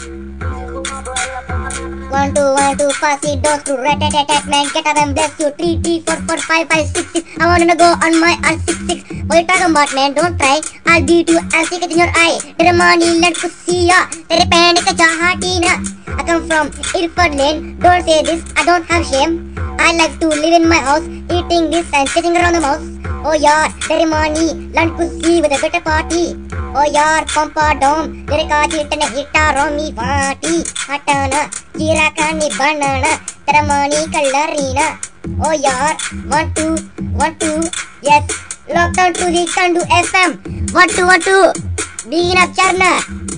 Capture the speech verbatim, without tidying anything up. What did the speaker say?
One two one two pass it don't screw rat tat tat tat man get up and bless you three three four four five five six six I wanna go on my R six six what you talking about man don't try I'll beat you I'll stick it in your eye तेरे मानी लड़ कुसिया तेरे panned का जहाटीना I come from Ilford Lane don't say this I don't have shame I like to live in my house eating this and sitting around the mouse oh yaar तेरे मानी लड़ कुसी with a better party oh yaar pampa dome तेरे काची इतने हिटा रोमी वाटी हटाना जीरा कानी बनाना तेरा मानी कलरीना oh yaar one two one two yes lockdown to the Kandu F M one two one two begin up Charna